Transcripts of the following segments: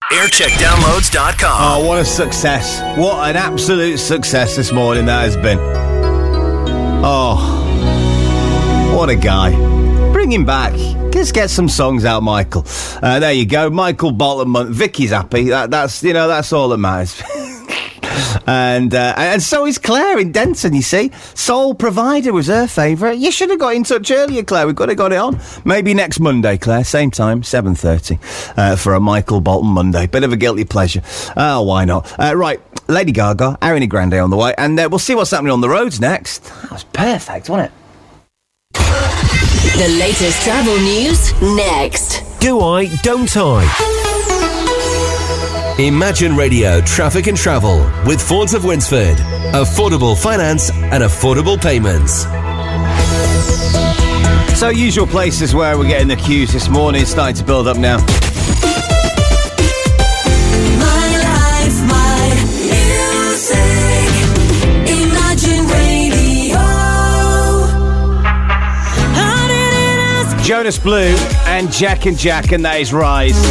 Aircheckdownloads.com. Oh, what a success. What an absolute success this morning that has been. Oh, what a guy. Bring him back. Just get some songs out, Michael. There you go. Michael Bolton. Vicky's happy. That's all that matters. And so is Claire in Denton, you see. Soul Provider was her favourite. You should have got in touch earlier, Claire. We could have got it on. Maybe next Monday, Claire. Same time, 7:30, for a Michael Bolton Monday. Bit of a guilty pleasure. Oh, why not? Right, Lady Gaga, Ariana Grande on the way. And we'll see what's happening on the roads next. That was perfect, wasn't it? The latest travel news next. Do I, don't I? Imagine Radio Traffic and Travel with Fords of Winsford. Affordable finance and affordable payments. So, usual places where we're getting the queues this morning, starting to build up now. My life, my music. Imagine Radio. Jonas Blue and Jack, and that is Rise.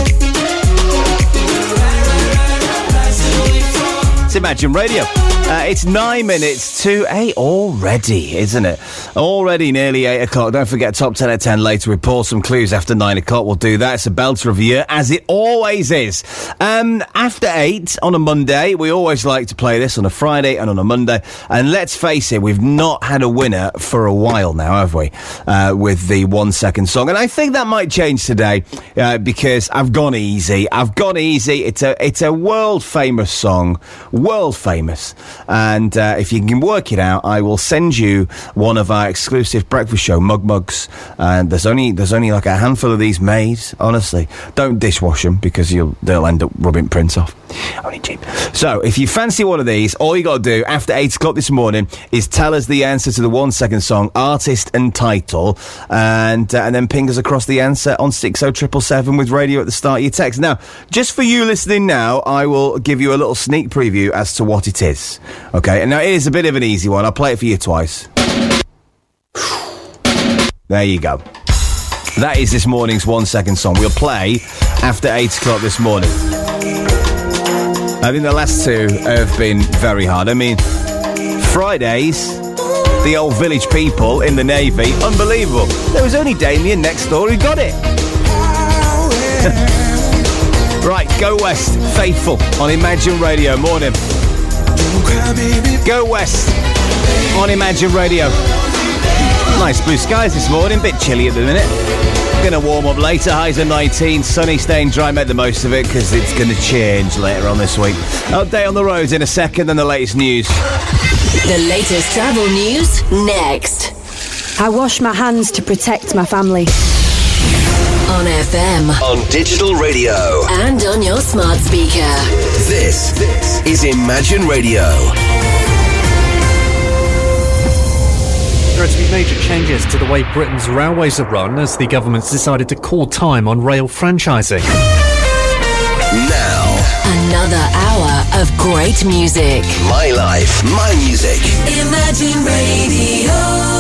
It's Imagine Radio. It's 9 minutes to 8 already, isn't it? Already nearly 8 o'clock. Don't forget Top 10 at 10 later. We pull some clues after 9 o'clock. We'll do that. It's a belter of a year, as it always is. After 8 on a Monday, we always like to play this on a Friday and on a Monday. And let's face it, we've not had a winner for a while now, have we? With the 1 second song. And I think that might change today, because I've gone easy. It's a world famous song. World famous. And if you can work it out, I will send you one of our exclusive breakfast show mugs. And there's only like a handful of these made. Honestly, don't dishwash them because they'll end up rubbing prints off. Only cheap. So if you fancy one of these, all you got to do after 8 o'clock this morning is tell us the answer to the 1 second song, artist and title, and then ping us across the answer on 60777 with radio at the start of your text. Now, just for you listening now, I will give you a little sneak preview as to what it is. Okay, and now it is a bit of an easy one. I'll play it for you twice. There you go. That is this morning's 1 second song. We'll play after 8 o'clock this morning. I think the last two have been very hard. I mean, Fridays, the old village people in the Navy, unbelievable. There was only Damien next door who got it. Right, Go West, Faithful on Imagine Radio. Morning. Go West on Imagine Radio. Nice blue skies this morning, bit chilly at the minute. Gonna warm up later, highs of 19, sunny, staying dry, make the most of it because it's gonna change later on this week. Update on the roads in a second, and the latest news. The latest travel news next. I wash my hands to protect my family. On FM. On digital radio. And on your smart speaker. This is Imagine Radio. There are to be major changes to the way Britain's railways are run as the government's decided to call time on rail franchising. Now, another hour of great music. My life, my music. Imagine Radio.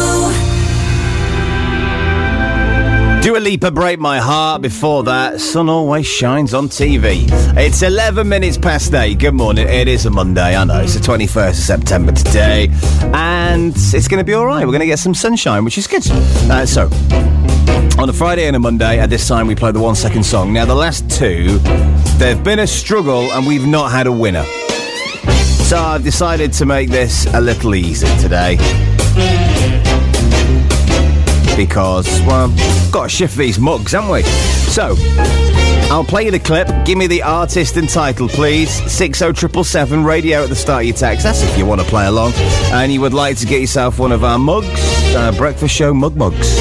Dua Lipa, Break My Heart. Before that, Sun Always Shines on TV. It's 11 minutes past 8. Good morning. It is a Monday, I know. It's the 21st of September today. And it's going to be all right. We're going to get some sunshine, which is good. So, on a Friday and a Monday, at this time, we play the 1 second song. Now, the last two, they've been a struggle, and we've not had a winner. So, I've decided to make this a little easy today. Because, well, got to shift these mugs, haven't we? So, I'll play you the clip. Give me the artist and title, please. 60777 radio at the start of your text. That's if you want to play along. And you would like to get yourself one of our mugs. Breakfast show mugs.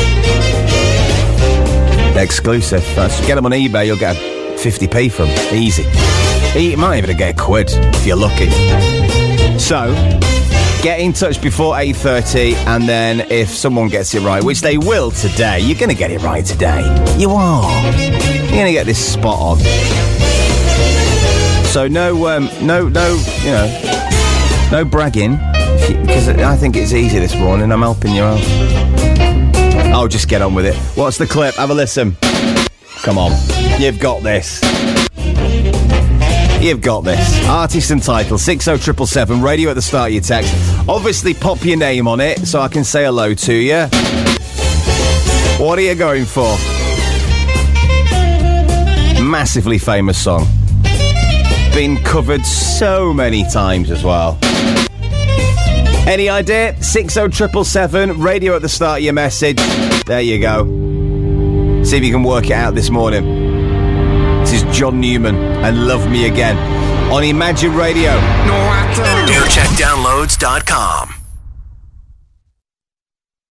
Exclusive. Get them on eBay. You'll get 50p from them. Easy. You might even get £1 if you're lucky. So, get in touch before 8:30, and then if someone gets it right, which they will today, you're going to get it right today. You are. You're going to get this spot on. So no bragging, because I think it's easy this morning. I'm helping you out. I'll just get on with it. What's the clip? Have a listen. Come on. You've got this. You've got this. Artist and title, 60777, radio at the start of your text. Obviously, pop your name on it so I can say hello to you. What are you going for? Massively famous song. Been covered so many times as well. Any idea? 60777, radio at the start of your message. There you go. See if you can work it out this morning. This is John Newman and Love Me Again on Imagine Radio. NewCheckDownloads.com.